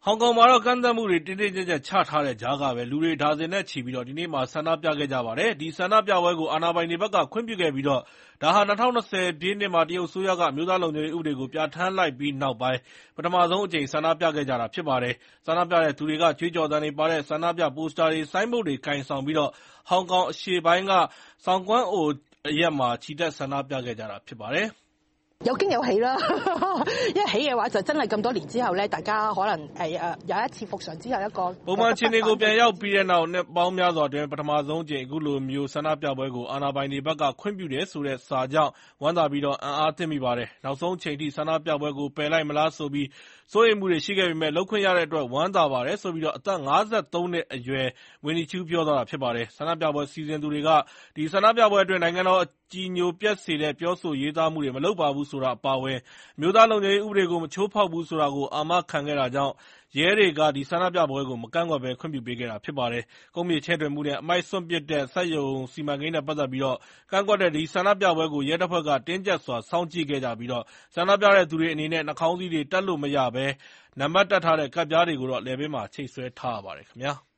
ဟောင်ကောင်မှာတော့ကန့်သတ်မှုတွေတင်းတင်းကျပ်ကျပ်ချထားတဲ့ကြားကပဲလူတွေဒါဇင်နဲ့ချီပြီးဒီနေ့မှာဆန္ဒပြခဲ့ကြပါတယ်။ဒီဆန္ဒပြပွဲကိုအာဏာပိုင်တွေဘက်ကခွင့်ပြုခဲ့ပြီးဒါဟာ 2020 ပြည့်နှစ်မှာတရုတ်အစိုးရကအမျိုးသားလုံခြုံရေးဥပဒေကိုပြဋ္ဌာန်းလိုက်ပြီးနောက်ပိုင်းပထမဆုံးအကြိမ်ဆန္ဒပြခဲ့ကြတာဖြစ်ပါတယ်။ဆန္ဒပြတဲ့သူတွေကကြွေးကြော်သံတွေပါတဲ့ဆန္ဒပြပိုစတာတွေဆိုင်းဘုတ်တွေကိုင်ဆောင်ပြီးဟောင်ကောင်အရှေ့ပိုင်းကဆောင်ကွန်းအိုအရပ်မှာချီတက်ဆန္ဒပြခဲ့ကြတာဖြစ်ပါတယ်။有驚有喜啦，因為喜嘅話就真係咁多年之後咧，大家可能有一次復常之後一個ပုံမှန်အခြေအနေကိုပြန်ရောက်ပြီးတဲ့နောက်နှစ်ပေါင်းများစွာအတွင်းပထမဆုံးကြိမ်အခုလိုမျိုးဆန္ဒပြပွဲကိုအာဏာပိုင်တွေဘက်ကခွင့်ပြုတယ်ဆိုတဲ့စာကြောင့်ဝမ်းသာပြီးအံ့အားသင့်မိပါတယ်။နောက်ဆုံးအချိန်ထိဆန္ဒပြပွဲကိုပယ်လိုက်မလားဆိုပြီးစိုးရိမ်မှုတွေရှိခဲ့ပေမဲ့လုပ်ခွင့်ရတဲ့အတွက်ဝမ်းသာပါတယ်ဆိုပြီးအသက် 53 နှစ်အရွယ်ဝင်းနီချူးပြောသွားတာဖြစ်ပါတယ်။ဆန္ဒပြပွဲစီစဉ်သူတွေကဒီဆန္ဒပြပွဲအတွင်းနိုင်ငံတော်အကြည်ညိုပျက်စေတဲ့ပြောဆိုရေးသားမှုတွေမလုပ်ပါဘူးဆိုတာအပါအဝင်အမျိုးသားလုံခြုံရေးဥပဒေကိုမချိုးဖောက်ဘူးဆိုတာကိုအာမခံခဲ့တာကြောင့်ရဲတွေကဒီဆန္ဒပြပွဲကိုမကန့်ကွက်ဘဲခွင့်ပြုပေးခဲ့တာဖြစ်ပါတယ်။ကုန်းမြေချဲ့ထွင်မှုနဲ့အမိုက်စွန့်ပစ်တဲ့စက်ရုံစီမံကိန်းနဲ့ပတ်သက်ပြီးကန့်ကွက်တဲ့ဒီဆန္ဒပြပွဲကိုရဲတပ်ဖွဲ့ကတင်းကျပ်စွာစောင့်ကြည့်ခဲ့ကြပြီးဆန္ဒပြတဲ့သူတွေအနေနဲ့နှာခေါင်းစည်းတွေတပ်လို့မရဘဲနံပါတ်တပ်ထားတဲ့ကတ်ပြားတွေကိုလည်ပင်းမှာချိတ်ဆွဲထားရပါတယ်ခင်ဗျာ။